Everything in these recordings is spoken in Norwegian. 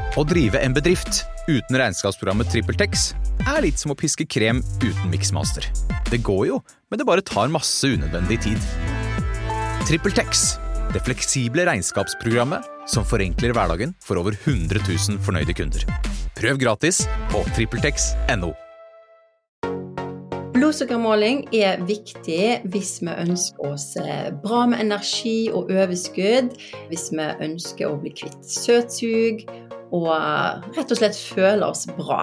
Å drive en bedrift uten regnskapsprogrammet TrippelTex litt som å piske krem uten Mixmaster. Det går jo, men det bare tar masse unødvendig tid. TrippelTex, det fleksible regnskapsprogrammet som forenkler hverdagen for over 100 000 fornøyde kunder. Prøv gratis på trippeltex.no. Blodsukkermåling viktig hvis vi ønsker oss bra med energi og overskudd, hvis vi ønsker å bli kvitt søtsug, og rett og slett føle oss bra.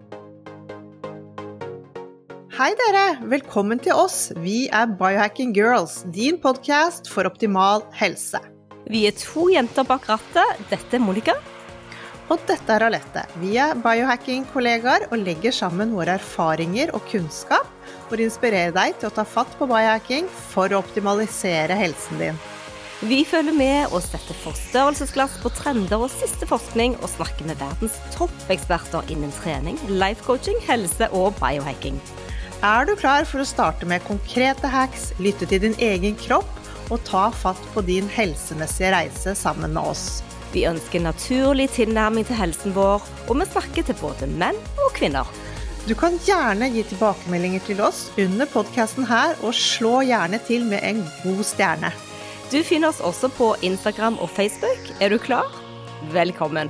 Hei dere, velkommen til oss. Vi Biohacking Girls, din podcast for optimal helse. Vi 2 jenter bak rattet. Dette Monica. Og dette Alette. Vi biohacking-kollegaer og legger sammen våre erfaringer og kunnskap for å inspirere deg til å ta fatt på biohacking for å optimalisere helsen din. Vi følger med og setter forstørrelsesglass på trender og siste forskning og snakker med verdens toppeksperter innen trening, life coaching, helse og biohacking. Du klar for å starte med konkrete hacks, lytte til din egen kropp og ta fatt på din helsemessige reise sammen med oss? Vi ønsker naturlig tilnærming til helsen vår, og vi snakker til både menn og kvinner. Du kan gjerne gi tilbakemeldinger til oss under podcasten her, og slå gjerne til med en god stjerne. Du finner oss også på Instagram og Facebook. Du klar? Velkommen!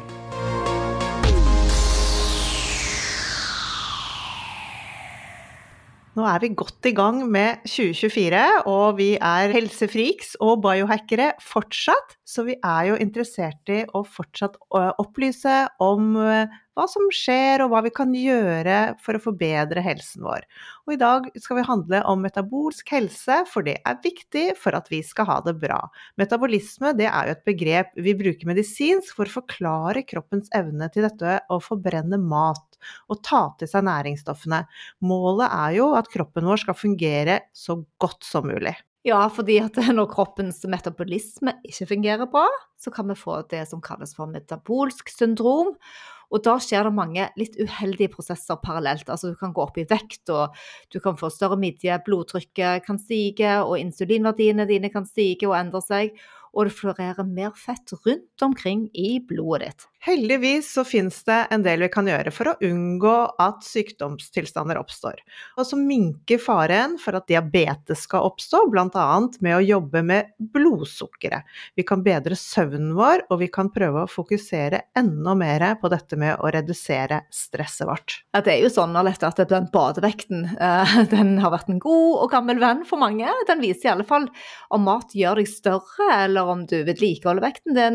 Nå vi godt i gang med 2024, og vi helsefreaks og biohackere fortsatt, så vi jo interessert i å fortsatt opplyse om hva som skjer og hva vi kan gjøre for å forbedre helsen vår. Og i dag skal vi handle om metabolsk helse, for det viktig for at vi skal ha det bra. Metabolisme, det jo et begrep vi bruker medisinsk for å forklare kroppens evne til dette å forbrenne mat og ta til seg næringsstoffene. Målet jo at kroppen vår skal fungere så godt som mulig. Ja, fordi at når kroppens metabolisme ikke fungerer bra, så kan vi få det som kalles for metabolsk syndrom. Og da skjer det mange litt uheldige prosesser parallelt. Altså du kan gå opp i vekt, og du kan få større midje, blodtrykket kan stige, og insulinverdiene dine kan stige og endre seg, og det florerer mer fett rundt omkring i blodet ditt. Heldigvis så finnes det en del vi kan gjøre for å unngå at sykdomstilstander oppstår. Og så minker faren for at diabetes skal oppstå, blant annet med å jobbe med blodsukkeret. Vi kan bedre søvnen vår, og vi kan prøve å fokusere enda mer på dette med å redusere stresset vårt. Ja, det jo sånn Alette, at den badevekten, den har vært en god og gammel venn for mange. Den viser i alle fall om mat gjør deg større, eller om du vedlikeholder vekten din,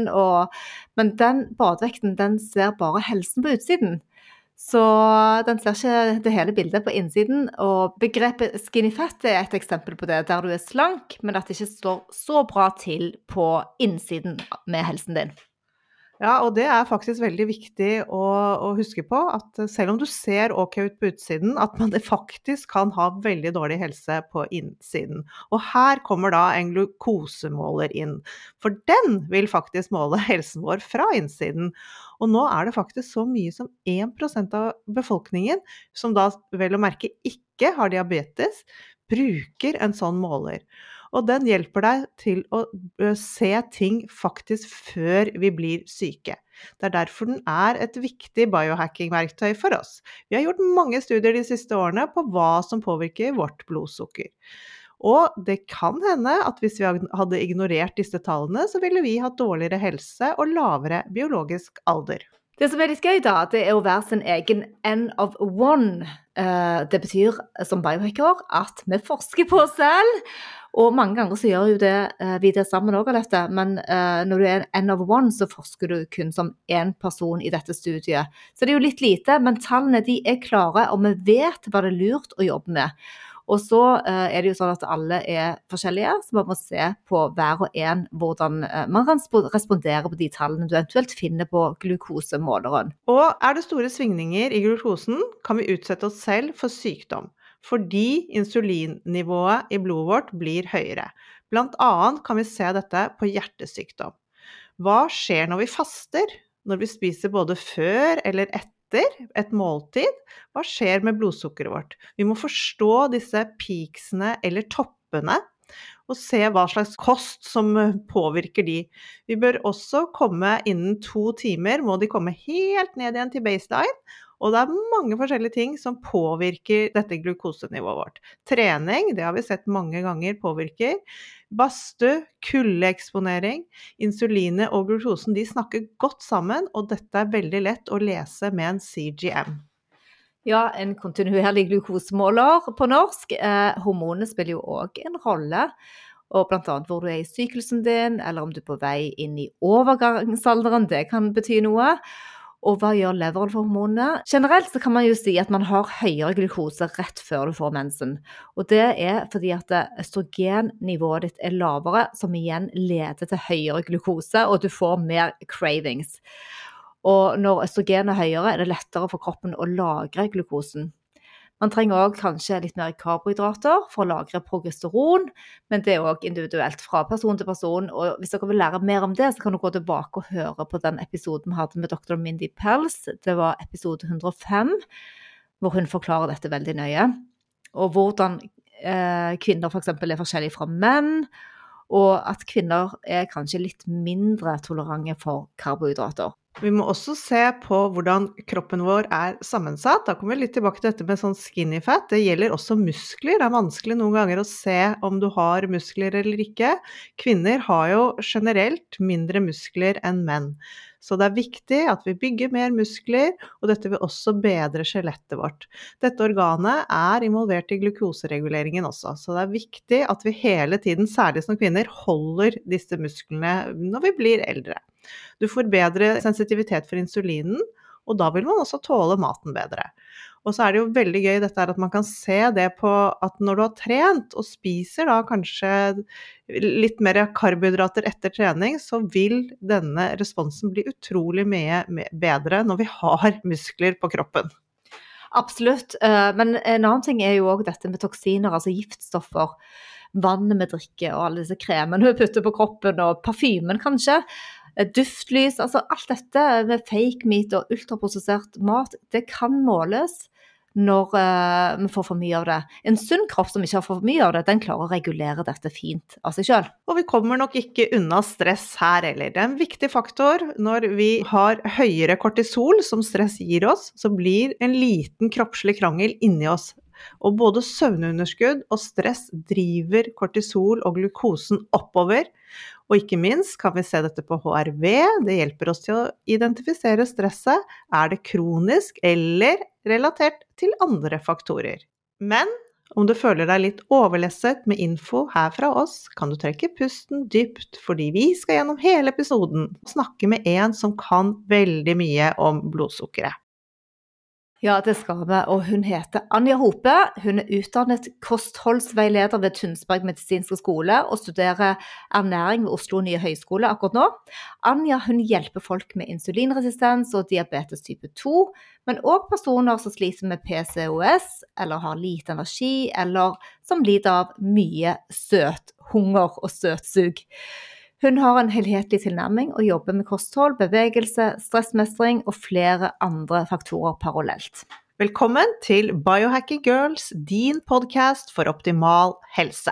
men den badevekten, den ser bare helsen på utsiden. Så den ser ikke det hele bildet på innsiden, og begrepet skinny fat et eksempel på det, der du slank, men at det ikke står så bra til på innsiden med helsen din. Ja, og det faktisk veldig viktig å huske på, at selv om du ser ok ut på utsiden, at man faktisk kan ha veldig dårlig helse på innsiden. Og her kommer da en glukosemåler inn, for den vil faktisk måle helsen vår fra innsiden. Og nå det faktisk så mye som 1% av befolkningen, som da vel å merke ikke har diabetes, bruker en sånn måler. Og den hjelper deg til å se ting faktisk før vi blir syke. Det derfor den et viktig biohacking-verktøy for oss. Vi har gjort mange studier de siste årene på hva som påvirker vårt blodsukker. Og det kan hende at hvis vi hadde ignorert disse tallene, så ville vi hatt dårligere helse og lavere biologisk alder. Det som litt gøy da, det å være sin egen N of one. Det betyr som biohacker at vi forsker på oss selv, og mange ganger så gjør jo vi det sammen også, Alette, men når du en N of one, så forsker du kun som en person i dette studiet. Så det jo litt lite, men tallene de klare, og vi vet hva det lurt å jobbe med. Og så det jo sånn at alle forskjellige, så man må se på hver og en hvordan man kan respondere på de tallene du eventuelt finner på glukosemåleren. Og det store svingninger i glukosen, kan vi utsette oss selv for sykdom, fordi insulinnivået i blodet vårt blir høyere. Blant annet kan vi se dette på hjertesykdom. Hva skjer når vi faster? Når vi spiser både før eller etter et måltid, hva skjer med blodsukkeret vårt? Vi må forstå disse peaksene eller toppene, og se hva slags kost som påvirker de. Vi bør også komme innen 2 timer, må de komme helt ned igjen til baseline, og det mange forskjellige ting som påvirker dette glukosenivået vårt. Trening, det har vi sett mange ganger påvirker. Badstue, kuldeeksponering, insulinet og glukosen, de snakker godt sammen, og dette veldig lett å lese med en CGM. Ja, en kontinuerlig glukosemåler på norsk. Hormonene spiller jo også en rolle, og blant annet hvor du i syklusen din, eller om du på vei inn i overgangsalderen, det kan bety noe. Og hva gjør leveren for hormonene? Generelt så kan man jo si at man har høyere glukose rett før du får mensen. Og det fordi at østrogennivået ditt lavere, som igjen leder til høyere glukose, og du får mer cravings. Og når østrogen høyere, det lettere for kroppen å lagre glukosen. Man trenger også kanskje litt mer karbohydrater for å lagre progesteron, men det også individuelt fra person til person. Og hvis dere vil lære mer om det, så kan du gå tilbake og høre på den episoden vi hadde med Dr. Mindy Pelz. Det var episode 105, hvor hun forklarer dette veldig nøye. Og hvordan kvinner for eksempel forskjellige fra menn, og at kvinner kanskje litt mindre tolerante for karbohydrater. Vi må også se på hvordan kroppen vår sammensatt. Da kommer vi litt tilbake til dette med sånn skinny fat. Det gjelder også muskler. Det vanskelig noen ganger å se om du har muskler eller ikke. Kvinner har jo generelt mindre muskler enn menn. Så det viktig at vi bygger mer muskler, og dette vil også bedre skjelettet vårt. Dette organet involvert i glukosereguleringen også, så det viktig at vi hele tiden, særlig som kvinner, holder disse musklene når vi blir eldre. Du får bedre sensitivitet for insulinen, og da vil man også tåle maten bedre. Og så det jo veldig gøy dette at man kan se det på at når du har trent og spiser da kanskje litt mer karbohydrater etter trening, så vil denne responsen bli utrolig mye bedre når vi har muskler på kroppen. Absolutt, men en annen ting jo også dette med toksiner, altså giftstoffer, vannet vi drikker og alle disse kremene vi putter på kroppen og parfymen kanskje, duftlys, altså alt dette med fake meat og ultraprosessert mat, det kan måles når vi får for mye av det. En sunn kropp som ikke har for mye av det, den klarer å regulere dette fint av seg selv. Og vi kommer nok ikke unna stress her heller. Det en viktig faktor når vi har høyere kortisol som stress gir oss, så blir en liten kroppslig krangel inni oss. Og både søvnunderskudd og stress driver kortisol og glukosen oppover. Og ikke minst kan vi se dette på HRV, det hjelper oss til å identifisere stresset. Det kronisk eller relatert til andre faktorer? Men om du føler deg litt overlesset med info her fra oss, kan du trekke pusten dypt, fordi vi skal gjennom hele episoden og snakke med en som kan veldig mye om blodsukkeret. Ja, det skal vi, og hun heter Anja Hope. Hun utdannet kostholdsveileder ved Tønsberg medisinske skole og studerer ernæring ved Oslo nye høyskole akkurat nå. Anja, hun hjelper folk med insulinresistens og diabetes type 2, men også personer som sliter med PCOS, eller har lite energi, eller som lider av mye søthunger og søtsug. Hun har en helhetlig tilnærming og jobber med kosthold, bevegelse, stressmestring og flere andre faktorer parallelt. Velkommen til Biohacking Girls, din podcast for optimal helse.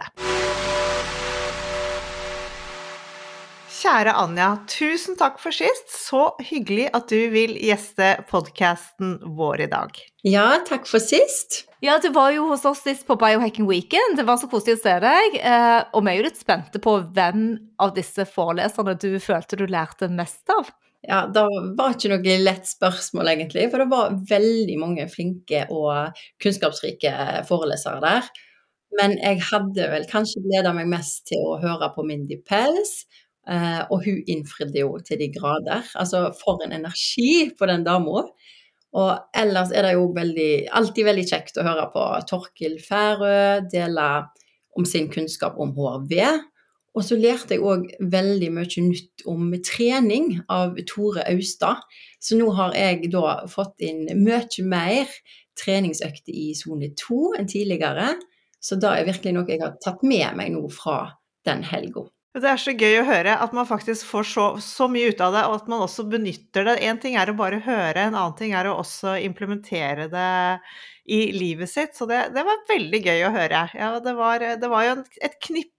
Kjære Anja, tusen takk for sist. Så hyggelig at du vil gjeste podcasten vår i dag. Ja, takk for sist. Ja, du var jo hos oss sist på Biohacking Weekend. Det var så koselig å se deg. Og vi jo litt spente på hvem av disse foreleserne du følte du lærte mest av. Ja, det var ikke noe lett spørsmål egentlig, for det var veldig mange flinke og kunnskapsrike forelesere der. Men jeg hadde vel kanskje gledet meg mest til å høre på Mindy Pelz, og hun innfridde jo til de grader. Altså, for en energi på den damen. Og ellers det jo alltid veldig kjekt å høre på Torkil Færø dele om sin kunnskap om HRV. Og så lærte jeg også veldig mye nytt om trening av Tore Austad. Så nå har jeg da fått inn mye mer treningsøkter i zone 2 enn tidligere. Så da virkelig noe jeg har tatt med meg nå fra den helgen. Det så gøy å høre at man faktisk får så mye ut av det, og at man også benytter det. En ting å bare høre, en annen ting å også implementere det i livet sitt. Så det var veldig gøy å høre. Ja, det var jo et knippe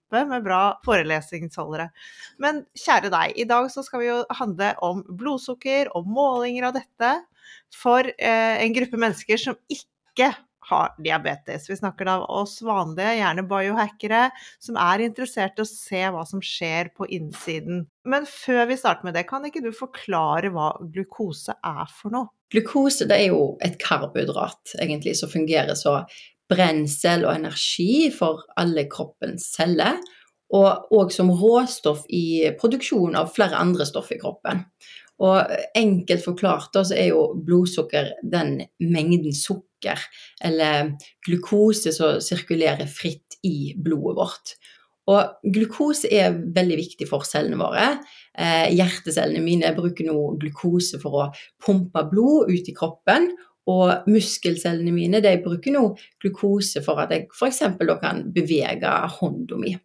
med bra forelesningsholdere. Men kjære deg, i dag så skal vi jo handle om blodsukker og målinger av dette for en gruppe mennesker som ikke har diabetes. Vi snakker da av oss vanlige, gjerne biohackere, som interessert i å se hva som skjer på innsiden. Men før vi starter med det, kan ikke du forklare hva glukose for noe? Glukose det jo et karbohydrat, egentlig, som fungerer så brensel og energi for alle kroppens celler, og som råstoff i produksjon av flere andre stoff i kroppen. Og enkelt forklart da, så jo blodsukker den mengden sukker, eller glukose som sirkulerer fritt i blodet vårt. Og glukose veldig viktig for cellene våre. Hjertecellene mine bruker nå glukose for å pumpe blod ut i kroppen, og muskelcellene mine, de bruker nå glukose for at jeg for eksempel da kan bevege hånden min.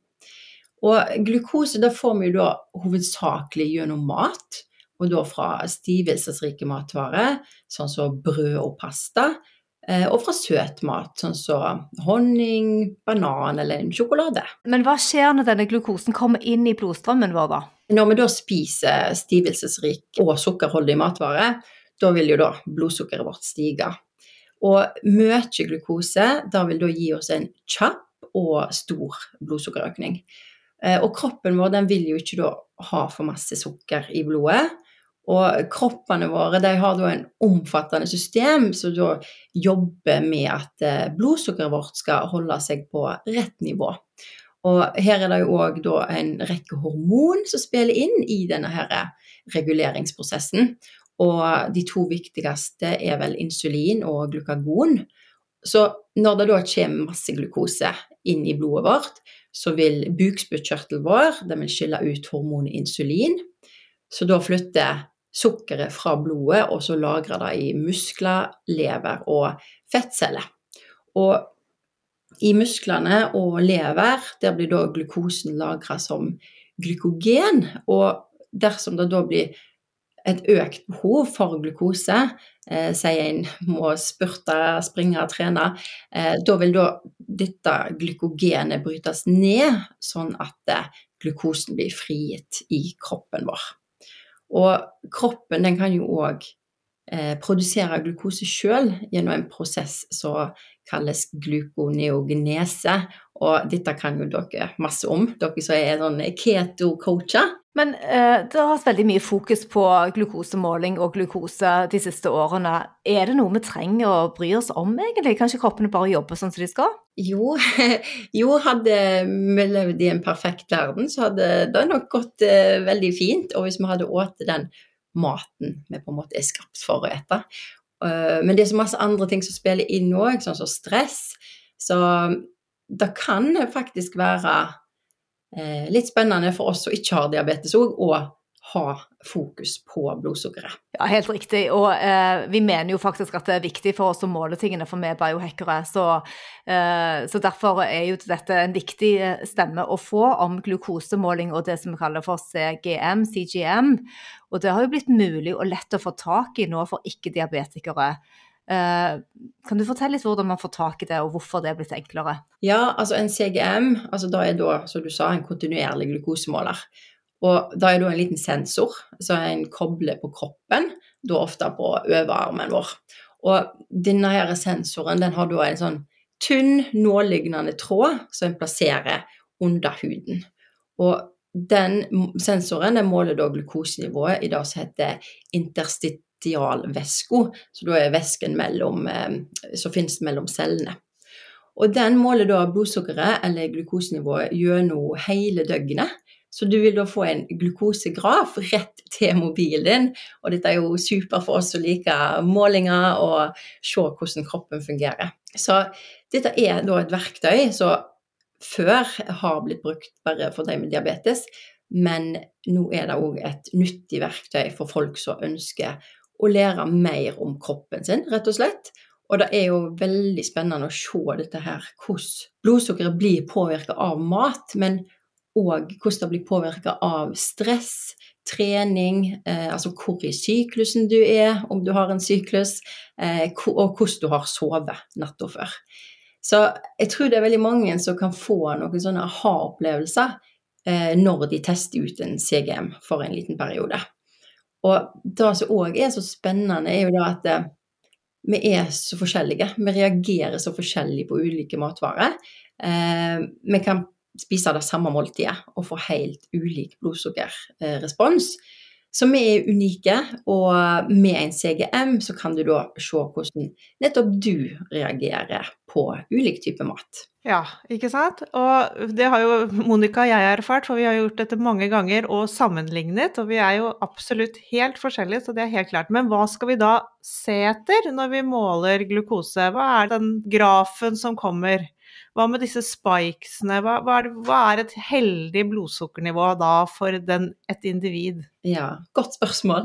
Og glukose, da får vi jo da hovedsakelig gjennom mat, og da fra stivelsesrike matvarer, sånn som brød og pasta, og fra søt mat, sånn som honning, banan eller en sjokolade. Men hva skjer når denne glukosen kommer inn i blodstrømmen vår da? Når vi da spiser stivelsesrik og sukkerholdig matvarer, da vil jo da blodsukkeret vårt stige. Og mye glukose, da vil da gi oss en kjapp og stor blodsukkerøkning. Og kroppen vår, den vil jo ikke da ha for masse sukker i blodet. Og kroppene våre, de har da en omfattende system, som da jobber med at blodsukkeret vårt skal holde seg på rett nivå. Og her det jo også da en rekke hormon som spiller inn i denne her reguleringsprosessen. Og de to viktigste vel insulin og glukagon. Så når det da kommer masse glukose inn i blodet vårt, så vil bukspyttkjertelen vår, den vil skille ut hormonet insulin. Så da flytter sukkeret fra blodet, og så lagrer det i muskler, lever og fettceller. Og i musklene og lever, der blir da glukosen lagret som glykogen, og dersom det da blir et økt behov for glukose, sier en må spurte, springe, trene, da vil da dette glykogenet brytes ned, sånn at glukosen blir frigitt i kroppen vår. Og kroppen den kan jo også produsere glukose selv gjennom en prosess som kalles glukoneogenese, og dette kan jo dere masse om, dere som sånn keto-coacher. Men det har vært veldig mye fokus på glukosemåling og glukose de siste årene. Det noe vi trenger å bry oss om egentlig? Kanskje kroppene bare jobber sånn som de skal? Jo, hadde vi levd i en perfekt verden, så hadde det nok gått veldig fint, og hvis vi hadde åtet den maten vi på en måte skapt for å ete. Men det så masse andre ting som spiller inn nå, sånn som stress, så det kan faktisk være litt spennende for oss som ikke har diabetes også, å ha fokus på blodsukkeret. Ja, helt riktig, og vi mener jo faktisk at det viktig for oss å måle tingene for vi biohackere, så derfor jo dette en viktig stemme å få om glukosemåling og det som vi kaller for CGM, og det har jo blitt mulig og lett å få tak i nå for ikke-diabetikere. Kan du fortelle litt hvordan man får tak i det, og hvorfor det blitt enklere? Ja, altså en CGM, da da, som du sa, en kontinuerlig glukosemåler. Og da da en liten sensor, som en kobler på kroppen, da ofte på overarmen vår. Og denne her sensoren, den har da en sånn tynn, nålignende tråd, som en plasserer under huden. Og den sensoren, den måler da glukosenivået i det som heter interstitialvæske, så da væsken som finnes mellom cellene. Og den måler da blodsukkeret eller glukosenivået gjennom hele døgnet, så du vil da få en glukosegraf rett til mobilen din, og dette jo super for oss som liker målinger og se hvordan kroppen fungerer. Så dette da et verktøy som før har blitt brukt bare for de med diabetes, men nå det også et nyttig verktøy for folk som ønsker å lære mer om kroppen sin, rett og slett. Og det jo veldig spennende å se dette her, hvordan blodsukkeret blir påvirket av mat, men også hvordan det blir påvirket av stress, trening, altså hvor i syklusen du om du har en syklus, og hvordan du har sovet natta før. Så jeg tror det veldig mange som kan få noen sånne aha-opplevelser når de tester ut en CGM for en liten periode. Og det som også så spennende jo da at vi så forskjellige, vi reagerer så forskjellig på ulike matvarer. Vi kan spise det samme måltidet og få helt ulik blodsukkerrespons. Så vi unike, og med en CGM så kan du da se hvordan nettopp du reagerer på ulik type mat. Ja, ikke sant? Og det har jo Monica og jeg erfart, for vi har gjort dette mange ganger og sammenlignet, og vi jo absolutt helt forskjellige, så det helt klart. Men hva skal vi da se etter når vi måler glukose? Hva den grafen som kommer? Hva med disse spikesene? Hva et heldig blodsukkernivå da for et individ? Ja, godt spørsmål.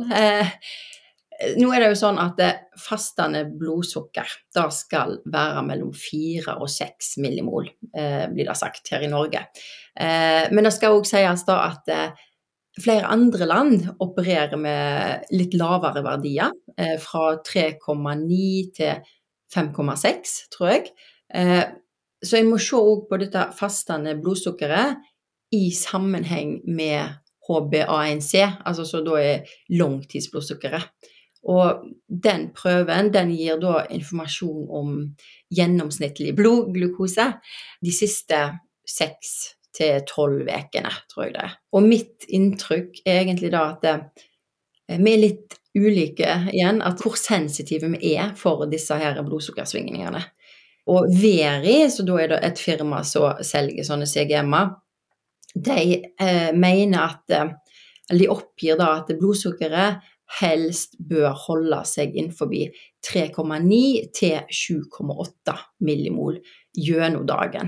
Nå det jo sånn at fastende blodsukker da skal være mellom 4 og 6 millimol, blir det sagt her i Norge. Men det skal også sies da at flere andre land opererer med litt lavere verdier, fra 3,9 til 5,6, tror jeg. Så jeg må se også på dette fastende blodsukkeret i sammenheng med HbA1c, altså så da langtidsblodsukkeret. Og den prøven, den gir da informasjon om gjennomsnittlig blodglukose de siste 6 til 12 ukene, tror jeg det. Og mitt inntrykk egentlig da at vi litt ulike igjen, at hvor sensitive vi for disse her blodsukkersvingningene. Og Veri, så da det et firma som selger sånne CGM-er, de mener at, eller de oppgir da at blodsukkeret helst bør holde seg innenfor 3,9 til 7,8 millimol gjennom dagen.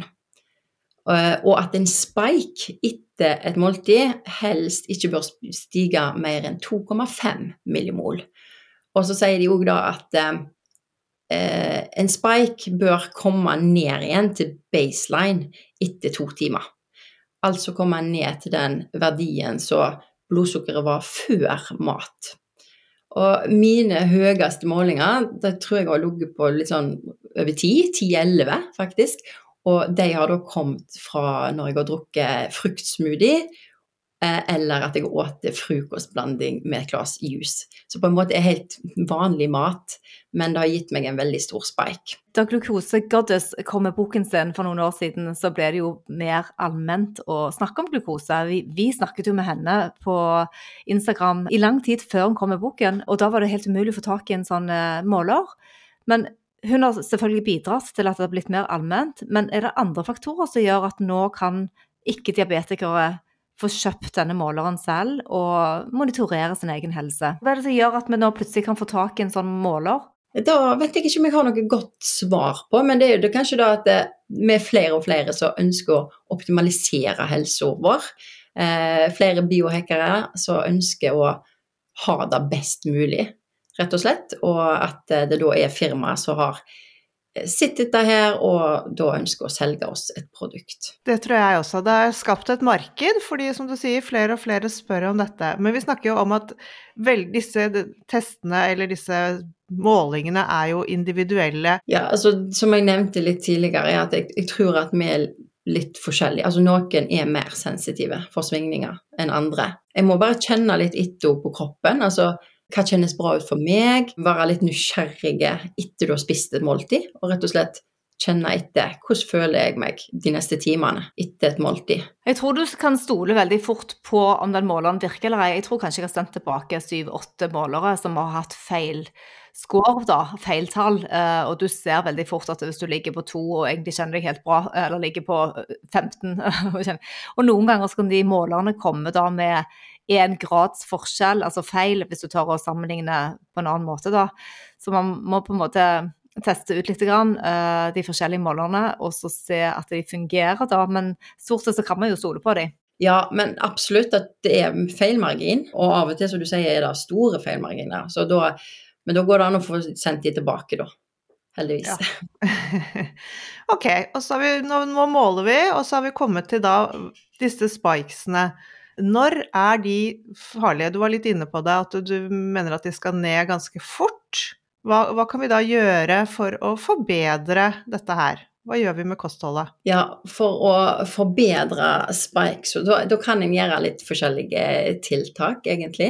Og at en spike etter et måltid helst ikke bør stige mer enn 2,5 millimol. Og så sier de også da at en spike bør komme ned igjen til baseline etter 2 timer. Altså komme ned til den verdien så blodsukkeret var før mat. Og mine høyeste målinger, det tror jeg har ligget på litt sånn over 10-11 faktisk. Og de har da kommet fra når jeg har drukket fruktsmoothie, eller at jeg åt frukostblanding med et glass juice. Så på en måte helt vanlig mat, men det har gitt meg en veldig stor spike. Da Glucose Goddess kom med boken sin for noen år siden, så ble det jo mer allment å snakke om glukose. Vi snakket jo med henne på Instagram i lang tid før hun kom med boken, og da var det helt umulig å få tak i en sånn måler. Men hun har selvfølgelig bidratt til at det har blitt mer allment, men det andre faktorer som gjør at nå kan ikke-diabetikere få kjøpt denne måleren selv og monitorere sin egen helse? Hva det som gjør at vi nå plutselig kan få tak i en sånn måler? Da vet jeg ikke om jeg har noe godt svar på, men det jo det kanskje da at vi flere og flere som ønsker å optimalisere helsen vår. Flere biohackere som ønsker å ha det best mulig, rett og slett, og at det da firmaer som har sitt dette her, og da ønsker å selge oss et produkt. Det tror jeg også. Det skapt et marked, fordi som du sier, flere og flere spør om dette. Men vi snakker jo om at disse testene, eller disse målingene jo individuelle. Ja, altså som jeg nevnte litt tidligere, at jeg tror at vi litt forskjellige. Altså noen mer sensitive for svingninger enn andre. Jeg må bare kjenne litt etter på kroppen, altså hva kjennes bra ut for meg, være litt nysgjerrige etter du har spist et måltid, og rett og slett kjenne etter hvordan føler jeg meg de neste timene etter et måltid. Jeg tror du kan stole veldig fort på om den måleren virker eller ei. Jeg tror kanskje jeg har stemt tilbake 7-8 målere som har hatt feil score da, feiltall, og du ser veldig fort at hvis du ligger på 2 og egentlig kjenner deg helt bra, eller ligger på 15, og noen ganger så kan de målerne komme da med 1 grads forskjell, altså feil, hvis du tar og sammenligner på en annen måte da. Så man må på en måte teste ut litt grann, de forskjellige målerne, og så se at de fungerer da, men stort sett så kan man jo stole på dem. Ja, men absolutt at det feilmargin, og av og til, som du sier, det store feilmarginer, så da, men da går det an å få sendt de tilbake da, heldigvis. Ja. Ok, og så nå måler vi, og så har vi kommet til da disse spikesene. Når de farlige? Du var litt inne på det, at du mener at de skal ned ganske fort. Hva kan vi da gjøre for å forbedre dette her? Hva gjør vi med kostholdet? Ja, for å forbedre spike, så da kan jeg gjøre litt forskjellige tiltak, egentlig.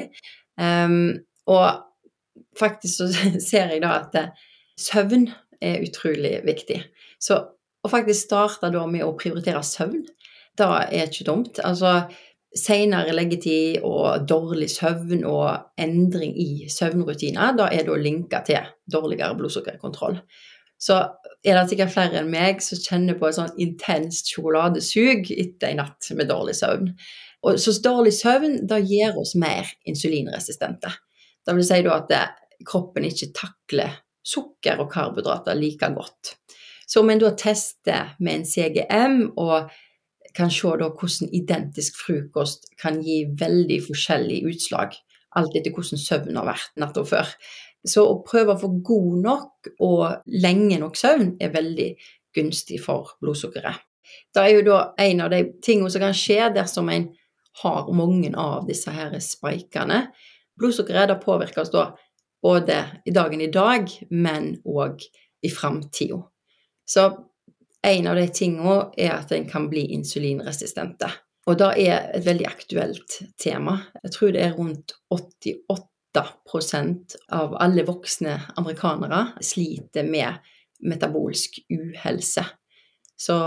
Og faktisk så ser jeg da at søvn er utrolig viktig. Så å faktisk starte da med å prioritere søvn, da er ikke dumt. Altså, senere leggetid og dårlig søvn og endring i søvnrutiner, da er det linket til dårligere blodsukkerkontroll. Så er det sikkert flere enn meg som kjenner på et sånn intenst sjokoladesug etter en natt med dårlig søvn. Og så dårlig søvn, da gjør oss mer insulinresistente. Det vil si da at kroppen ikke takler sukker og karbohydrater like godt. Så om en da tester med en CGM og kan se da hvordan identisk frokost kan gi veldig forskjellig utslag, alt etter hvordan søvn har vært natten før. Så å prøve å få god nok og lenge nok søvn er veldig gunstig for blodsukkeret. Det er jo da en av de tingene som kan skje dersom en har mange av disse her spikene. Blodsukkeret da påvirkes da både i dagen i dag, men også i fremtiden. Så en av de tingene er at en kan bli insulinresistente. Og det er et veldig aktuelt tema. Jeg tror det er rundt 88% av alle voksne amerikanere sliter med metabolsk uhelse. Så,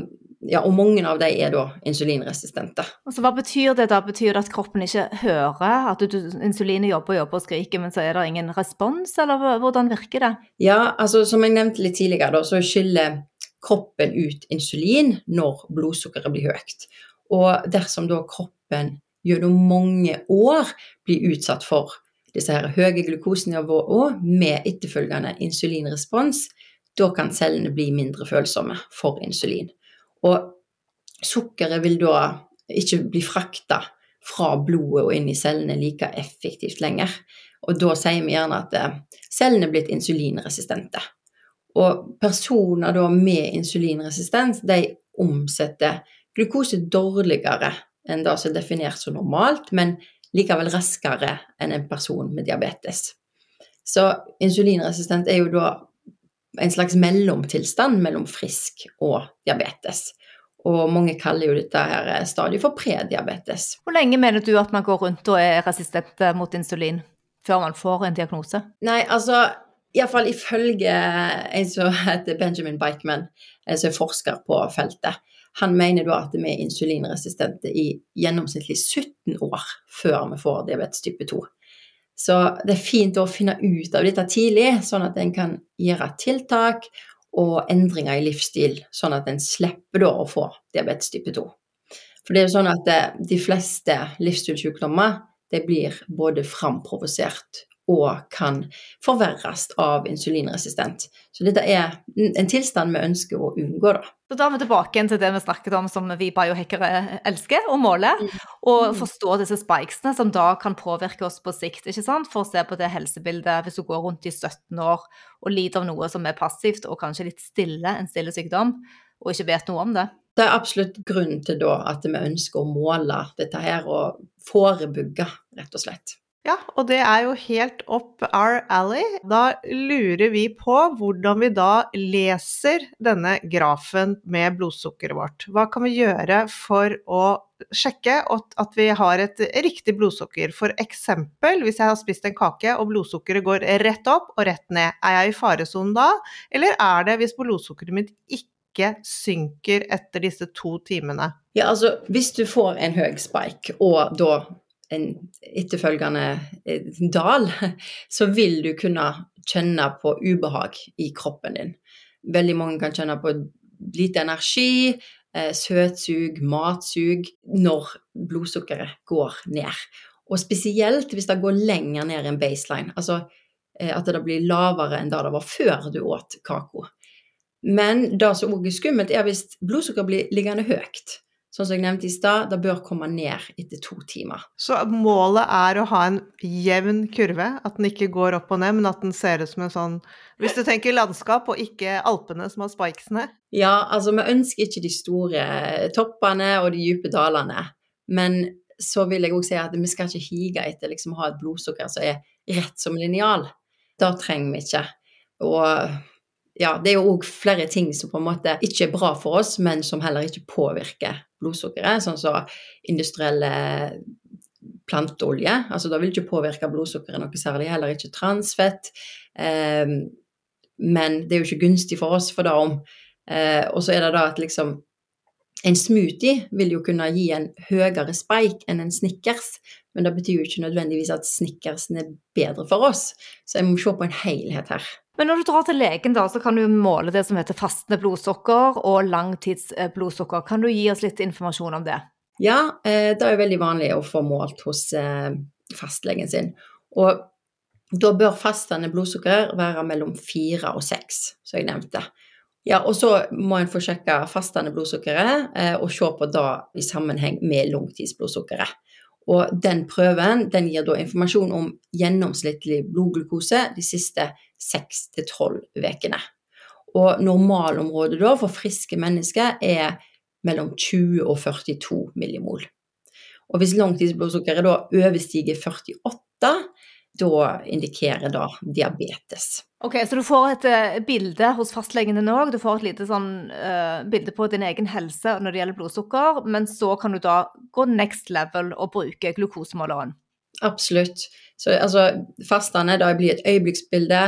ja, og mange av dem er da insulinresistente. Og så hva betyr det da? Betyr det at kroppen ikke hører at insulinet jobber og skriker, men så er det ingen respons, eller hvordan virker det? Ja, altså som jeg nevnte litt tidligere da, så skiller kroppen ut insulin når blodsukkeret blir høyt. Og dersom da kroppen gjennom mange år blir utsatt for disse her høye glukosenivåer med etterfølgende insulinrespons, da kan cellene bli mindre følsomme for insulin. Og sukkeret vil da ikke bli fraktet fra blodet og inn i cellene like effektivt lenger. Og da sier vi gjerne at cellene er blitt insulinresistente. Og personer da med insulinresistens, de omsetter glukose dårligere enn det som er definert som normalt, men likevel raskere enn en person med diabetes. Så insulinresistent er jo da en slags mellomtilstand mellom frisk og diabetes. Og mange kaller jo dette her stadiet for prediabetes. Hvor lenge mener du at man går rundt og er resistent mot insulin før man får en diagnose? Nei, altså i hvert fall ifølge en som heter Benjamin Beichmann, som er forsker på feltet. Han mener da at vi er insulinresistente i gjennomsnittlig 17 år før vi får diabetes type 2. Så det er fint å finne ut av dette tidlig, sånn at en kan gjøre tiltak og endringer i livsstil, sånn at en slipper da å få diabetes type 2. For det er jo sånn at de fleste livsstilssykdommer, det blir både framprovosert og kan forverres av insulinresistent. Så dette er en tilstand vi ønsker å unngå da. Så da er vi tilbake til det vi snakket om som vi biohackere elsker og måler, og forstå disse spikesene som da kan påvirke oss på sikt, ikke sant? For å se på det helsebildet hvis du går rundt i 17 år og lider av noe som er passivt og kanskje litt stille, en stille sykdom, og ikke vet noe om det. Det er absolutt grunn til da at vi ønsker å måle dette her og forebygge, rett og slett. Ja, og det er jo helt up our alley. Da lurer vi på hvordan vi da leser denne grafen med blodsukkeret vårt. Hva kan vi gjøre for å sjekke at vi har et riktig blodsukker? For eksempel, hvis jeg har spist en kake og blodsukkeret går rett opp og rett ned, er jeg i faresonen da? Eller er det hvis blodsukkeret mitt ikke synker etter disse 2 timene? Ja, altså, hvis du får en høy spike, og da en etterfølgende dal, så vil du kunne kjenne på ubehag i kroppen din. Veldig mange kan kjenne på lite energi, søtsug, matsug, når blodsukkeret går ned. Og spesielt hvis det går lenger ned enn baseline, altså at det blir lavere enn det var før du åt kako. Men det som også er skummelt er hvis blodsukker blir liggende høyt. Sånn som jeg nevnte i sted, det bør komme ned etter 2 timer. Så målet er å ha en jevn kurve, at den ikke går opp og ned, men at den ser ut som en sånn, hvis du tenker landskap og ikke Alpene som har spikesene? Ja, altså vi ønsker ikke de store toppene og de dype dalene, men så vil jeg også si at vi skal ikke hige etter liksom å ha et blodsukker som er rett som lineal. Det trenger vi ikke. Og ja, det er jo også flere ting som på en måte ikke er bra for oss, men som heller ikke påvirker blodsukkeret, sånn som industrielle planteolje, altså da vil ikke påvirke blodsukkeret noe særlig, heller ikke transfett, men det er jo ikke gunstig for oss for det om. Og så er det da at liksom, en smoothie vil jo kunne gi en høyere spike enn en Snickers, men det betyr jo ikke nødvendigvis at Snickersen er bedre for oss, så jeg må se på en helhet her. Men når du drar til legen da, så kan du måle det som heter fastende blodsukker og langtidsblodsukker. Kan du gi oss litt informasjon om det? Ja, det er jo veldig vanlig å få målt hos fastlegen sin, og da bør fastende blodsukker være mellom 4 og 6, som jeg nevnte. Ja, og så må en få sjekke fastende blodsukkeret og se på det i sammenheng med langtidsblodsukkeret. Og den prøven, den gir da informasjon om gjennomsnittlig blodglukose de siste 6 til 12 vekene. Og normalområdet da for friske mennesker er mellom 20 og 42 millimol. Og hvis langtidsblodsukkeret da overstiger 48, da indikerer da diabetes. Ok, så du får et bilde hos fastlegen din også, du får et lite sånn bilde på din egen helse når det gjelder blodsukker, men så kan du da gå next level og bruke glukosemåleren. Absolutt. Så altså, fastende, da blir et øyeblikksbilde,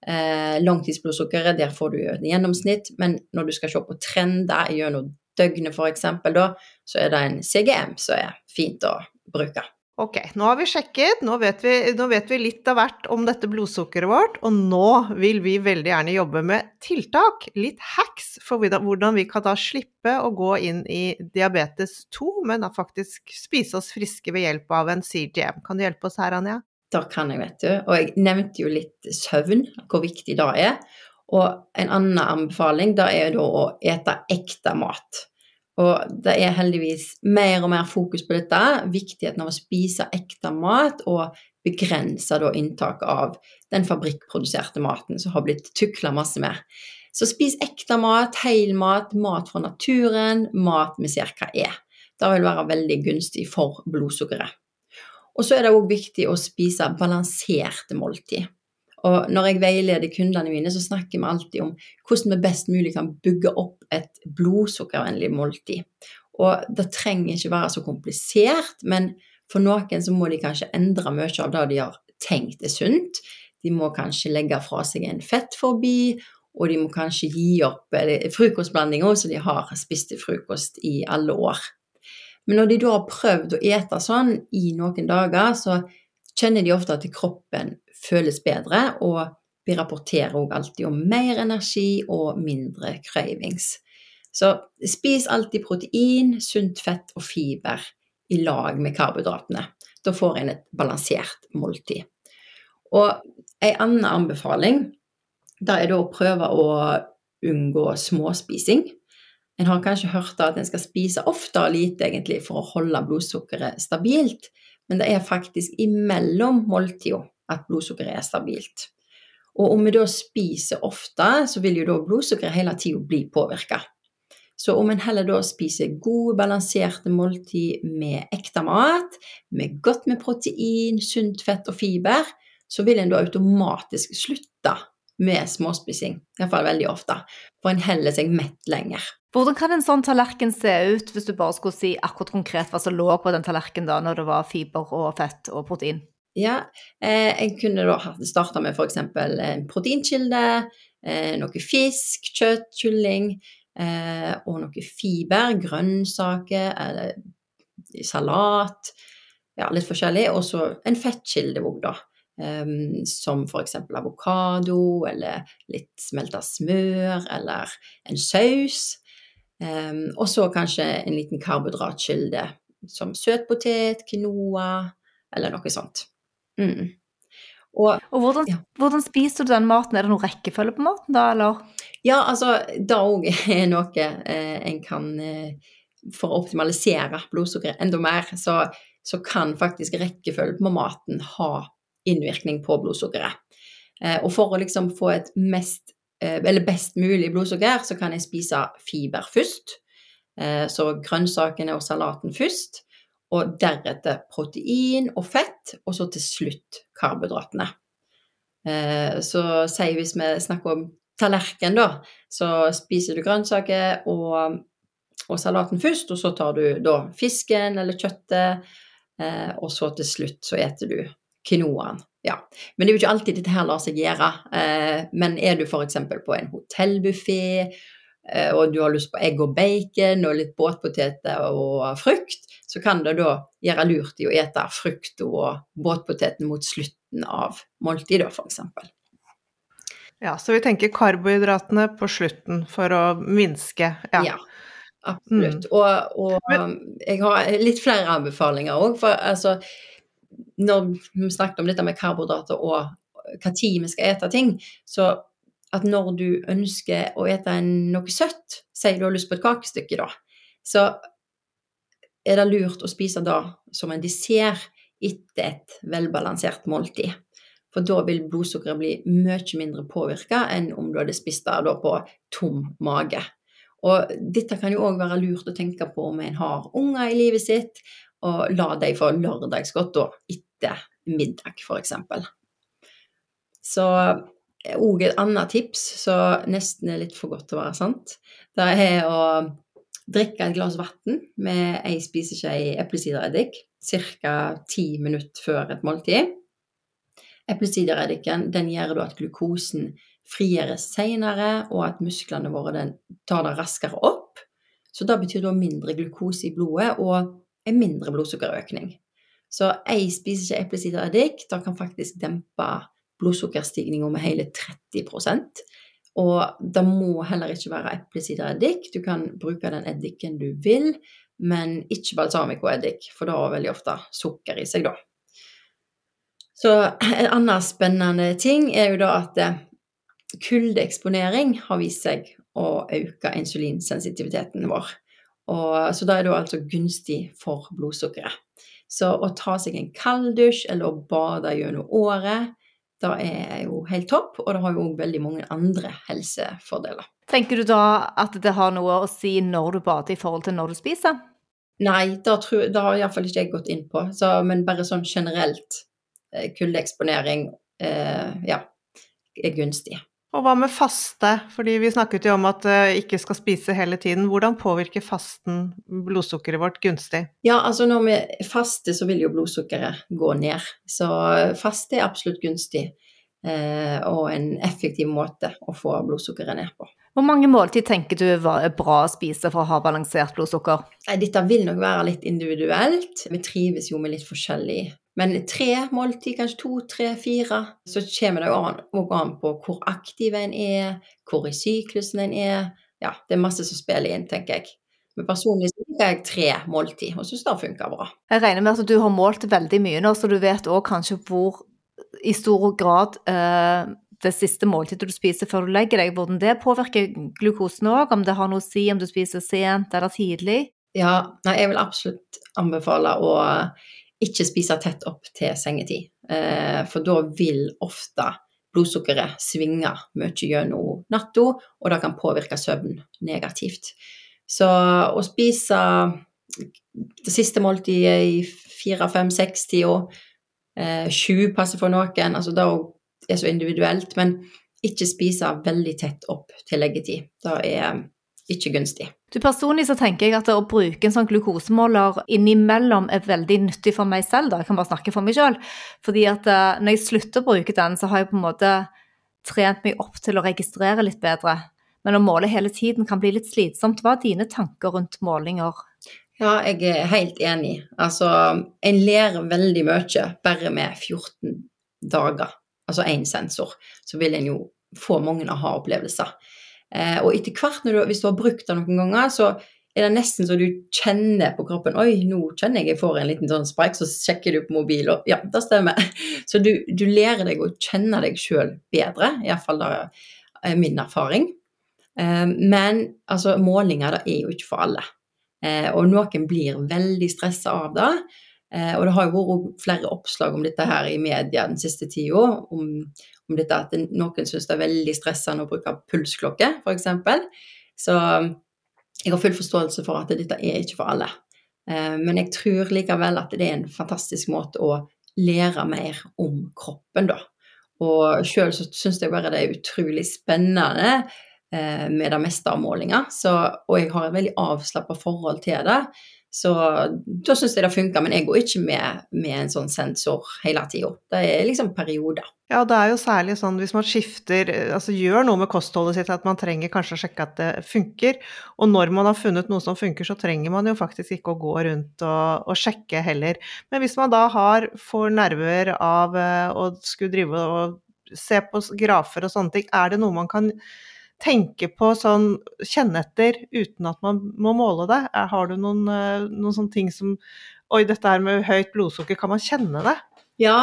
langtidsblodsukkeret, der får du et gjennomsnitt, men når du skal se på trender gjennom døgnet for eksempel da, så er det en CGM som er fint å bruke. Ok, nå har vi sjekket, nå vet vi litt av hvert om dette blodsukkeret vårt, og nå vil vi veldig gjerne jobbe med tiltak, litt hacks for hvordan vi kan da slippe å gå inn i diabetes 2, men da faktisk spise oss friske ved hjelp av en CGM. Kan du hjelpe oss her, Anja? Da kan jeg, vet du, og jeg nevnte jo litt søvn, hvor viktig det er, og en annen anbefaling, da er da å ete ekte mat. Og det er heldigvis mer og mer fokus på dette, viktigheten av å spise ekte mat og begrense da inntak av den fabrikkproduserte maten som har blitt tuklet masse med. Så spis ekte mat, helmat, mat fra naturen, mat vi ser hva er. Det vil være veldig gunstig for blodsukkeret. Og så er det også viktig å spise balanserte måltid. Og når jeg veileder kundene mine, så snakker vi alltid om hvordan vi best mulig kan bygge opp et blodsukkervennlig måltid. Og det trenger ikke være så komplisert, men for noen så må de kanskje endre mye av det de har tenkt er sunt. De må kanskje legge fra seg en fettforbi, og de må kanskje gi opp frokostblandingen som de har spist til frokost i alle år. Men når de da har prøvd å ete sånn i noen dager, så kjenner de ofte at kroppen føles bedre, og vi rapporterer også alltid om mer energi og mindre cravings. Så spis alltid protein, sunt fett og fiber i lag med karbohydratene. Da får en et balansert måltid. Og en annen anbefaling, da er det å prøve å unngå småspising. En har kanskje hørt at en skal spise ofte og lite egentlig for å holde blodsukkeret stabilt, men det er faktisk imellom måltiden at blodsukkeret er stabilt. Og om vi da spiser ofte, så vil jo da blodsukkeret hele tiden bli påvirket. Så om en heller da spiser gode, balanserte måltid med ekte mat, med godt med protein, sunt fett og fiber, så vil en da automatisk slutte med småspising, i hvert fall veldig ofte, for en heller seg mett lenger. Hvordan kan en sånn tallerken se ut, hvis du bare skulle si akkurat konkret hva som lå på den tallerken da, når det var fiber og fett og protein? Ja, jeg kunne da starte med for eksempel en proteinkilde, noe fisk, kjøtt, kylling, og noe fiber, grønnsaker, eller salat, ja, litt forskjellig, og så en fettkilde også da, som for eksempel avokado, eller litt smeltet smør, eller en saus, og så kanskje en liten karbohydratkilde, som søtpotet, quinoa, eller noe sånt. Og hvordan spiser du den maten? Er det noen rekkefølge på maten da, eller? Ja, altså, det også er noe en kan, for å optimalisere blodsukkeret enda mer, så kan faktisk rekkefølge på maten ha innvirkning på blodsukkeret. Og for å liksom få et best mulig blodsukker, så kan jeg spise fiber først, så grønnsakene og salaten først, og deretter protein og fett, og så til slutt karbohydratene. Så sier hvis vi snakker om tallerken da, så spiser du grønnsaker og salaten først, og så tar du da fisken eller kjøttet, og så til slutt så eter du quinoaen. Ja, men det er jo ikke alltid dette her lar seg gjøre, men du for eksempel på en hotellbuffet, og du har lyst på egg og bacon og litt båtpoteter og frukt, så kan det da gjøre lurt i å ete frukt og båtpoteten mot slutten av måltid da, for eksempel. Ja, så vi tenker karbohydratene på slutten for å minske. Ja, absolutt. Og jeg har litt flere anbefalinger også, for altså, når vi snakket om dette med karbohydrater og hva tid vi skal ete ting, så at når du ønsker å ete noe søtt, sier du har lyst på et kakestykke da, så det lurt å spise da som en dessert etter et velbalansert måltid. For da vil blodsukkeret bli mye mindre påvirket enn om du hadde spist da på tom mage. Og dette kan jo også være lurt å tenke på om en har unger i livet sitt, og la dem få lørdagsgodt da etter middag, for eksempel. Så også et annet tips, så nesten litt for godt til å være sant, det å drikke et glass vatten med en spiseskje eplesidereddik, cirka 10 minutter før et måltid. Eplesidereddiken, den gjør da at glukosen frigjøres senere, og at musklene våre den tar det raskere opp. Så det betyr da mindre glukose i blodet, og en mindre blodsukkerøkning. Så en spiseskje eplesidereddik, da kan faktisk dempe blodsukkerstigningen med hele 30%. Og det må heller ikke være eplesidereddik. Du kan bruke den eddiken du vil, men ikke balsamicoeddik, for da har veldig ofte sukker i seg da. Så en annen spennende ting jo da at kuldeeksponering har vist seg å øke insulinsensitiviteten vår. Så da det da altså gunstig for blodsukkeret. Så å ta seg en kalddusj eller å bade gjennom året, det jo helt topp, og det har jo også veldig mange andre helsefordeler. Tenker du da at det har noe å si når du bader i forhold til når du spiser? Nei, det har i hvert fall ikke jeg gått inn på, men bare sånn generelt kuldeeksponering gunstig. Og hva med faste? Fordi vi snakket jo om at ikke skal spise hele tiden. Hvordan påvirker fasten blodsukkeret vårt gunstig? Ja, altså når vi faster så vil jo blodsukkeret gå ned. Så faste absolutt gunstig, og en effektiv måte å få blodsukkeret ned på. Hvor mange måltid tenker du bra å spise for å ha balansert blodsukker? Dette vil nok være litt individuelt. Vi trives jo med litt forskjellig. Men 3 måltid, kanskje 2, 3, 4, så kommer det jo an på hvor aktiv en hvor i syklusen en Ja, det masse som spiller inn, tenker jeg. Men personlig så liker jeg 3 måltid, og synes det funker bra. Jeg regner med at du har målt veldig mye nå, så du vet også kanskje hvor i stor grad det siste måltidet du spiser før du legger deg, hvordan det påvirker glukosen også, om det har noe å si om du spiser sent eller tidlig? Ja, jeg vil absolutt anbefale å ikke spise tett opp til sengetid, for da vil ofte blodsukkeret svinge mye gjennom natta, og det kan påvirke søvn negativt. Så å spise det siste måltidet i 4, 5, 6 tider, 7 passer for noen, altså det så individuelt, men ikke spise veldig tett opp til leggetid. Det ikke gunstig. Du personlig så tenker jeg at å bruke en sånn glukosemåler innimellom veldig nyttig for meg selv da. Jeg kan bare snakke for meg selv. Fordi at når jeg slutter å bruke den, så har jeg på en måte trent meg opp til å registrere litt bedre. Men å måle hele tiden kan bli litt slitsomt. Hva dine tanker rundt målinger? Ja, jeg helt enig. Altså, en lærer veldig mye bare med 14 dager. Altså en sensor. Så vil en jo få mange aha-opplevelser. Og etter hvert, hvis du har brukt det noen ganger, så det nesten så du kjenner på kroppen, oi, nå kjenner jeg får en liten sånn spike, så sjekker du på mobil, og ja, det stemmer. Så du lærer deg å kjenne deg selv bedre, i hvert fall det min erfaring. Men altså, målinger det jo ikke for alle. Og noen blir veldig stresset av det, og det har jo vært flere oppslag om dette her i media den siste tiden, om dette at noen synes det veldig stressende å bruke pulsklokke, for eksempel. Så jeg har full forståelse for at dette ikke for alle. Men jeg tror likevel at det en fantastisk måte å lære mer om kroppen da. Og selv så synes jeg bare det utrolig spennende med det meste av målinger, og jeg har et veldig avslappet forhold til det, så da synes jeg det funker, men jeg går ikke med en sånn sensor hele tiden. Det liksom perioder. Ja, det jo særlig sånn hvis man skifter, altså gjør noe med kostholdet sitt, at man trenger kanskje å sjekke at det funker, og når man har funnet noe som funker, så trenger man jo faktisk ikke å gå rundt og sjekke heller. Men hvis man da får nerver av å skulle drive og se på grafer og sånne ting, det noe man kan tenke på, sånn, kjenne etter, uten at man må måle det? Har du noen sånne ting som, oi, dette her med høyt blodsukker, kan man kjenne det? Ja,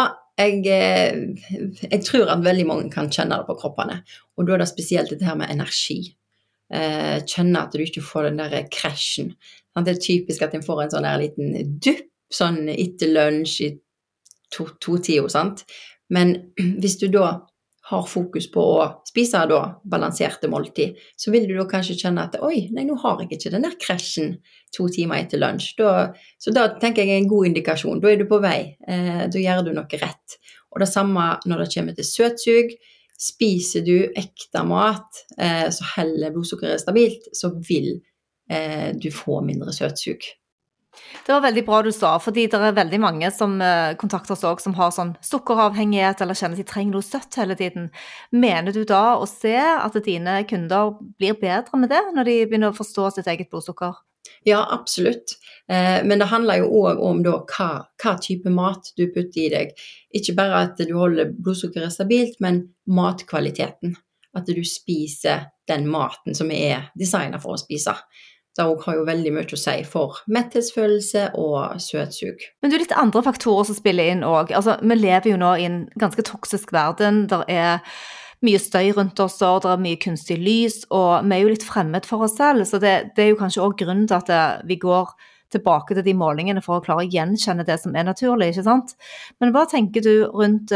jeg tror at veldig mange kan kjenne det på kroppene, og da det spesielt dette her med energi. Kjenne at du ikke får den der krasjen. Det typisk at en får en sånn der liten dupp, sånn etter lunsj i to-tida, sant? Men hvis du da har fokus på å spise da balanserte måltid, så vil du da kanskje kjenne at oi, nei, nå har jeg ikke den der krasjen 2 timer etter lunsj. Så da tenker jeg en god indikasjon. Da du på vei. Da gjør du noe rett. Og det samme når det kommer til søtsug. Spiser du ekte mat, så heller blodsukkeret stabilt, så vil du få mindre søtsug. Det var veldig bra du sa, fordi det veldig mange som kontakter oss også, som har sånn sukkeravhengighet, eller kjenner at de trenger noe søtt hele tiden. Mener du da å se at dine kunder blir bedre med det, når de begynner å forstå sitt eget blodsukker? Ja, absolutt. Men det handler jo også om da, hva type mat du putter i deg. Ikke bare at du holder blodsukkeret stabilt, men matkvaliteten. At du spiser den maten som designet for å spise. Det har jo veldig mye å si for metthetsfølelse og søtsug. Men det litt andre faktorer som spiller inn også. Altså, vi lever jo nå i en ganske toksisk verden. Det mye støy rundt oss, og det mye kunstig lys, og vi jo litt fremmed for oss selv. Så det jo kanskje også grunnen til at vi går tilbake til de målingene for å klare å gjenkjenne det som naturlig, ikke sant? Men hva tenker du rundt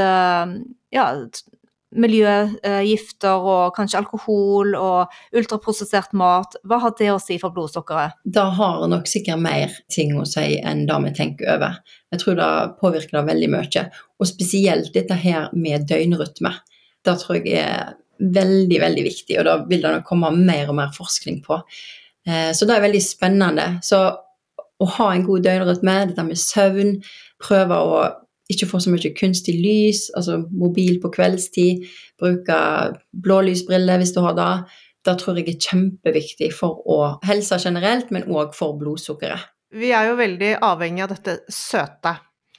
miljøgifter og kanskje alkohol og ultraprosessert mat? Hva har det å si for blodsukkeret? Det har nok sikkert mer ting å si enn det vi tenker over. Jeg tror det påvirker det veldig mye, og spesielt dette her med døgnrytme. Det tror jeg veldig, veldig viktig, og da vil det nok komme mer og mer forskning på. Så det veldig spennende. Så å ha en god døgnrytme, dette med søvn, prøve å ikke få så mye kunstig lys, altså mobil på kveldstid, bruke blålysbriller hvis du har det. Det tror jeg kjempeviktig for helse generelt, men også for blodsukkeret. Vi jo veldig avhengig av dette søte.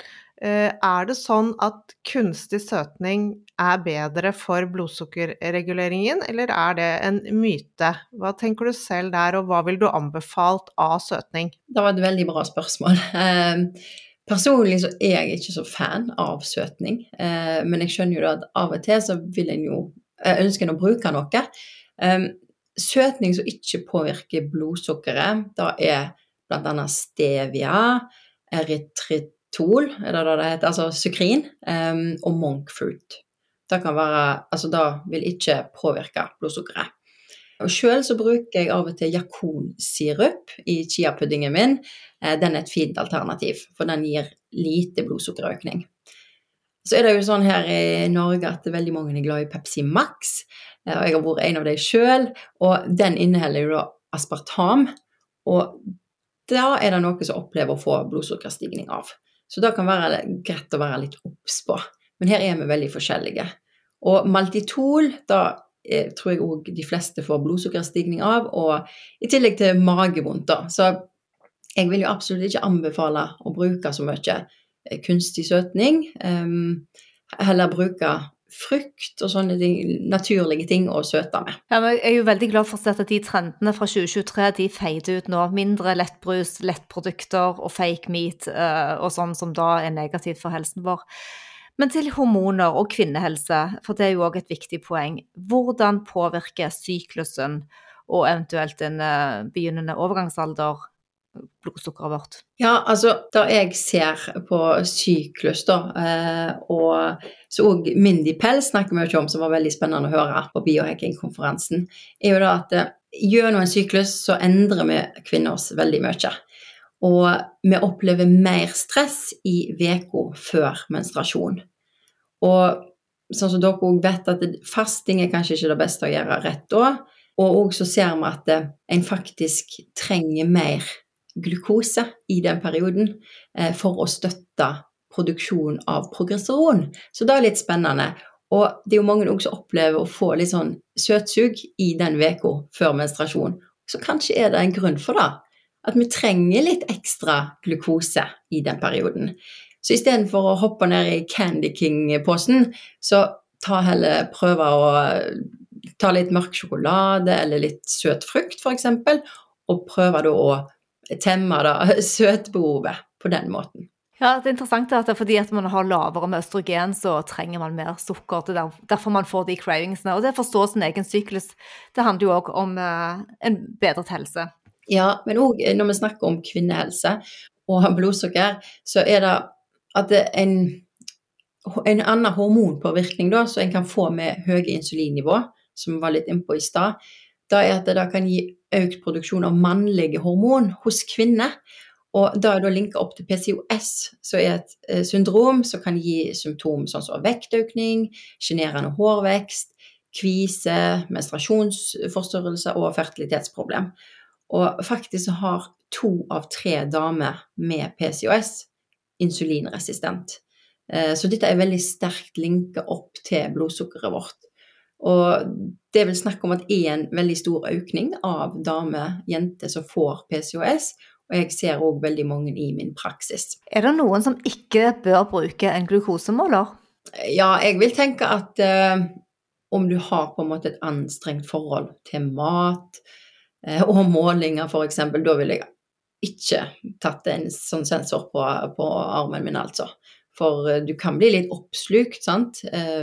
Det sånn at kunstig søtning bedre for blodsukkerreguleringen, eller det en myte? Hva tenker du selv der, og hva vil du anbefalt av søtning? Det var et veldig bra spørsmål. Personlig så jeg ikke så fan av søtning, men jeg skjønner jo at av og til så vil jeg jo ønske å bruke noe. Søtning som ikke påvirker blodsukkeret, det blant annet stevia, erythritol, det heter, altså sukrin, og monk fruit. Det kan være, altså det vil ikke påvirke blodsukkeret. Og selv så bruker jeg av og til jakonsirup i chia-puddingen min. Den et fint alternativ, for den gir lite blodsukkerøkning. Så det jo sånn her i Norge at veldig mange glad i Pepsi Max, og jeg har vært en av dem selv, og den inneholder jo da aspartam, og da det noe som opplever å få blodsukkerstigning av. Så det kan være greit å være litt obs på, men her vi veldig forskjellige. Og maltitol, da tror jeg også de fleste får blodsukkerstigning av, og i tillegg til magevondt da. Så jeg vil jo absolutt ikke anbefale å bruke så mye kunstig søtning, heller bruke frukt og sånne ting, naturlige ting å søte med. Ja, men jeg jo veldig glad for å se at de trendene fra 2023, de feider ut nå. Mindre lettbrus, lettprodukter og fake meat, og sånn som da negativt for helsen vår. Men til hormoner og kvinnehelse, for det jo også et viktig poeng. Hvordan påvirker syklusen og eventuelt en begynnende overgangsalder blodsukkeret vårt? Ja, altså, da jeg ser på syklus da, og så også Mindy Pels snakker vi jo om, som var veldig spennende å høre på biohacking-konferansen, jo da at gjennom en syklus så endrer vi kvinner oss veldig mye. Og vi opplever mer stress i veka før menstruasjon. Og sånn som dere også vet, at fasting kanskje ikke det beste å gjøre rett da, og også så ser vi at en faktisk trenger mer glukose i den perioden for å støtte produksjon av progesteron. Så det litt spennende. Og det jo mange også som opplever å få litt sånn søtsug i den veka før menstruasjon. Så kanskje det en grunn for det, at vi trenger litt ekstra glukose i den perioden. Så i stedet for å hoppe ned i Candy King-posen, så prøve å ta litt mørk sjokolade eller litt søt frukt for eksempel, og prøve da å temme det søtbehovet på den måten. Ja, det interessant at fordi at man har lavere med østrogen, så trenger man mer sukker. Det derfor man får de cravingsene, og det forstår sin egen syklus. Det handler jo også om en bedret helse. Ja, men også når vi snakker om kvinnehelse og blodsukker, så det at en annen hormonpåvirkning da, så en kan få med høye insulinnivå, som vi var litt inne på i stad, det at det kan gi økt produksjon av mannlige hormon hos kvinner, og da da linket opp til PCOS, så et syndrom som kan gi symptom sånn som vektøkning, generende hårvekst, kvise, menstruasjonsforstyrrelse og fertilitetsproblem. Og faktisk så har 2 av 3 damer med PCOS insulinresistent. Så dette veldig sterkt linket opp til blodsukkeret vårt. Og det vil snakke om at en veldig stor økning av jenter som får PCOS, og jeg ser også veldig mange i min praksis. Det noen som ikke bør bruke en glukosemåler? Ja, jeg vil tenke at om du har på en måte et anstrengt forhold til mat og målinger for eksempel, da vil jeg ikke tatt en sånn sensor på armen min altså. For du kan bli litt oppslukt, sant?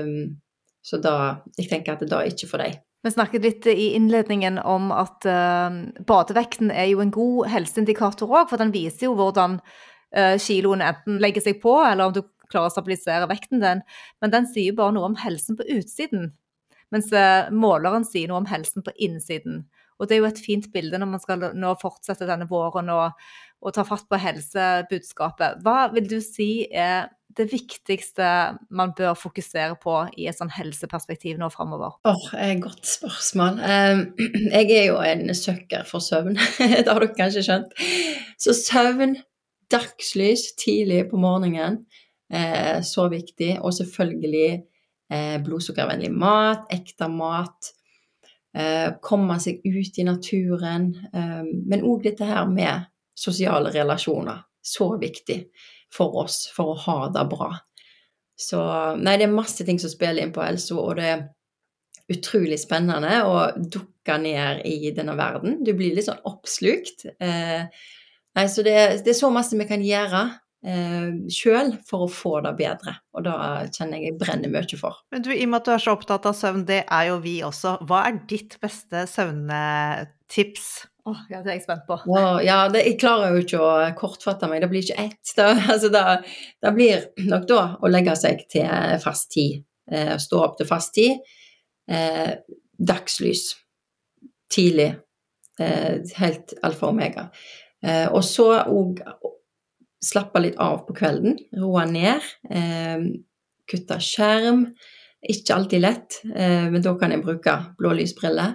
Så jeg tenker at det da ikke for deg. Vi snakket litt i innledningen om at badevekten jo en god helseindikator også, for den viser jo hvordan kiloen enten legger seg på, eller om du klarer å stabilisere vekten din. Men den sier bare noe om helsen på utsiden, mens måleren sier noe om helsen på innsiden. Og det jo et fint bilde når man skal nå fortsette denne våren og ta fatt på helsebudskapet. Hva vil du si det viktigste man bør fokusere på i et sånn helseperspektiv nå fremover? Godt spørsmål. Jeg jo en søkker for søvn, det har dere kanskje skjønt. Så søvn, dagslys tidlig på morgenen, så viktig. Og selvfølgelig blodsukkervennlig mat, ekte mat, komme seg ut i naturen, men også dette her med sosiale relasjoner, så viktig for oss, for å ha det bra. Så, det masse ting som spiller inn på helse, og det utrolig spennende å dukke ned i denne verden. Du blir litt sånn oppslukt. Så det så masse vi kan gjøre selv for å få det bedre, og da kjenner jeg brenner mye for. Men du, i og med at du så opptatt av søvn, det jo vi også. Hva ditt beste søvntips? Ja, det jeg spent på. Ja, jeg klarer jo ikke å kortfatte meg, det blir ikke ett. Det blir nok da å legge seg til fast tid, stå opp til fast tid, dagslys, tidlig, helt alfa og omega. Og så også slappe litt av på kvelden, roe ned, kutte skjerm, ikke alltid lett, men da kan jeg bruke blålysbriller.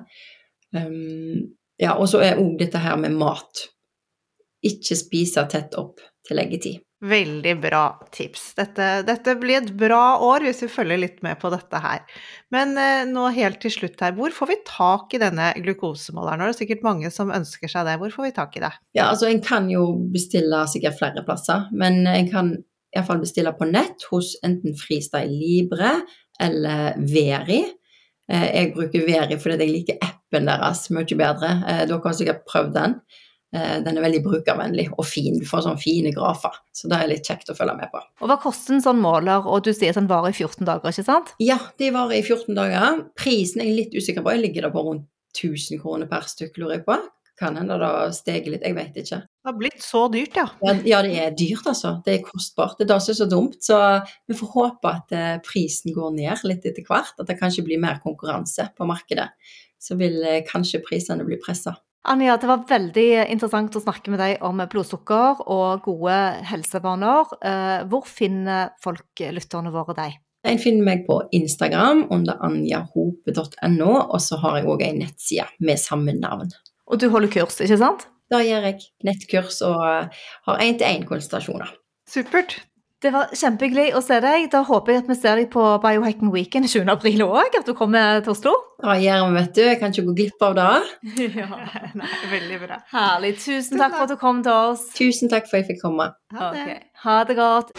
Og så også dette her med mat. Ikke spise tett opp til leggetid. Veldig bra tips. Dette blir et bra år hvis vi følger litt med på dette her. Men nå helt til slutt her, hvor får vi tak i denne glukosemåleren? Nå det sikkert mange som ønsker seg det. Hvor får vi tak i det? Ja, altså en kan jo bestille sikkert flere plasser, men en kan i hvert fall bestille på nett hos enten Freestyle Libre eller Veri. Jeg bruker Veri fordi jeg liker appen deres mye bedre. Dere har sikkert prøvd den. Den veldig brukervennlig og fin. Du får sånne fine grafer, så det litt kjekt å følge med på. Og hva koster en sånn måler, og du sier at den varer i 14 dager, ikke sant? Ja, de varer i 14 dager. Prisen jeg litt usikker på, jeg ligger da på rundt 1000 kroner per stykk, lurer jeg på. Kan hende da stege litt, jeg vet ikke. Det har blitt så dyrt, ja. Ja, det dyrt altså. Det kostbart. Det da så dumt, så vi får håpe at prisen går ned litt etter hvert, at det kanskje blir mer konkurranse på markedet. Så vil kanskje prisene bli presset. Anja, det var veldig interessant å snakke med deg om blodsukker og gode helsevaner. Hvor finner lytterne våre deg? En finner meg på Instagram under anjahope.no, og så har jeg også en nettside med samme navn. Og du holder kurs, ikke sant? Da gjør jeg nettkurs og har 1-til-1-konsultasjoner. Supert. Det var kjempehyggelig å se deg. Da håper jeg at vi ser deg på Biohacking Weekend 20. april også, at du kommer til Oslo. Da gjør vi, vet du. Jeg kan ikke gå glipp av det. Ja. Nei, veldig bra. Herlig. Tusen takk for at du kom til oss. Tusen takk for at jeg fikk komme. Ha det. Ok. Ha det godt.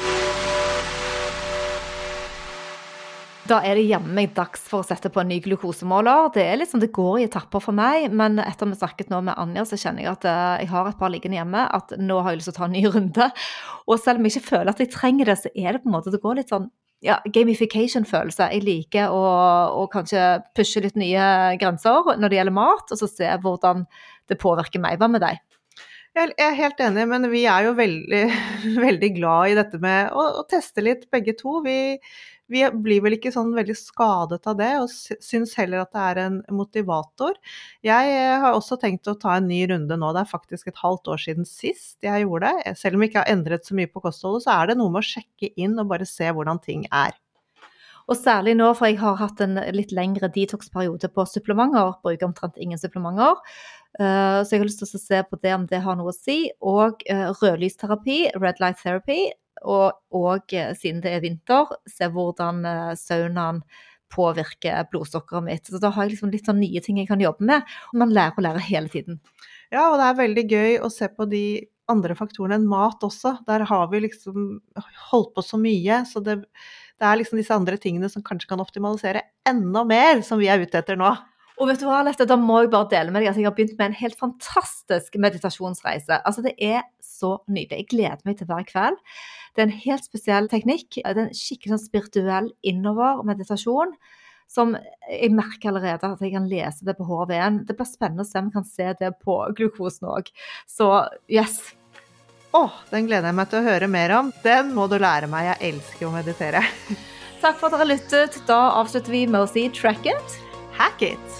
Da det hjemme meg dags for å sette på en ny glukosemåler. Det litt sånn, det går I etapper for meg, men etter vi snakket nå med Anja, så kjenner jeg at jeg har et par liggende hjemme, at nå har jeg lyst til å ta en ny runde. Og selv om jeg ikke føler at jeg trenger det, så det på en måte, det går litt sånn, ja, gamification-følelse. Jeg liker å kanskje pushe litt nye grenser når det gjelder mat, og så se hvordan det påvirker meg. Hva med deg? Jeg helt enig, men vi jo veldig, veldig glad I dette med å teste litt begge to. Vi blir vel ikke sånn veldig skadet av det, og synes heller at det en motivator. Jeg har også tenkt å ta en ny runde nå. Det faktisk et halvt år siden sist jeg gjorde det. Selv om jeg ikke har endret så mye på kostholdet, så det noe med å sjekke inn og bare se hvordan ting Og særlig nå, for jeg har hatt en litt lengre detox-periode på supplementer, bruker omtrent ingen supplementer, så jeg har lyst til å se på det om det har noe å si, og rødlysterapi, red light therapy, og siden det vinter, se hvordan saunaen påvirker blodsukkeret mitt. Så da har jeg liksom litt sånn nye ting jeg kan jobbe med, og man lærer å lære hele tiden. Ja, og det veldig gøy å se på de andre faktorene enn mat også. Der har vi liksom holdt på så mye, så det liksom disse andre tingene som kanskje kan optimalisere enda mer, som vi ute etter nå. Og vet du hva, Lette, da må jeg bare dele med deg at jeg har begynt med en helt fantastisk meditasjonsreise. Altså, det så nydelig. Jeg gleder meg til hver kveld. Det en helt spesiell teknikk. Det en skikkelig sånn spirituell innover meditasjon, som jeg merker allerede at jeg kan lese det på HRV-en. Det blir spennende å se om jeg kan se det på glukosen også. Så, yes. Den gleder jeg meg til å høre mer om. Den må du lære meg. Jeg elsker å meditere. Takk for at dere lyttet. Da avslutter vi med å si track it. Hack it!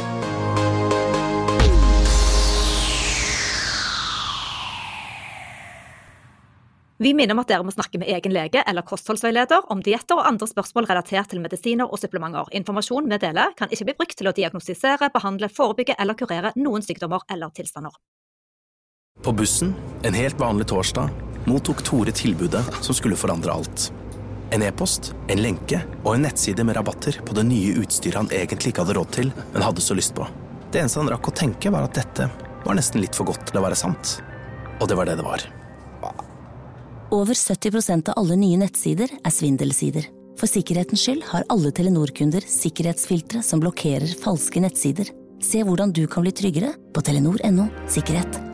Vi minner om at dere må snakke med egen lege eller kostholdsveileder om dietter og andre spørsmål relatert til medisiner og supplementer. Informasjon vi deler kan ikke bli brukt til å diagnostisere, behandle, forebygge eller kurere noen sykdommer eller tilstander. På bussen, en helt vanlig torsdag, mottok Tore tilbudet som skulle forandre alt. En e-post, en lenke og en nettside med rabatter på det nye utstyret han egentlig ikke hadde råd til, men hadde så lyst på. Det eneste han rakk å tenke var at dette var nesten litt for godt til å være sant. Og det var det det var. Over 70% av alle nye nettsider svindelsider. For sikkerhetens skyld har alle Telenor-kunder sikkerhetsfiltre som blokkerer falske nettsider. Se hvordan du kan bli tryggere på telenor.no sikkerhet.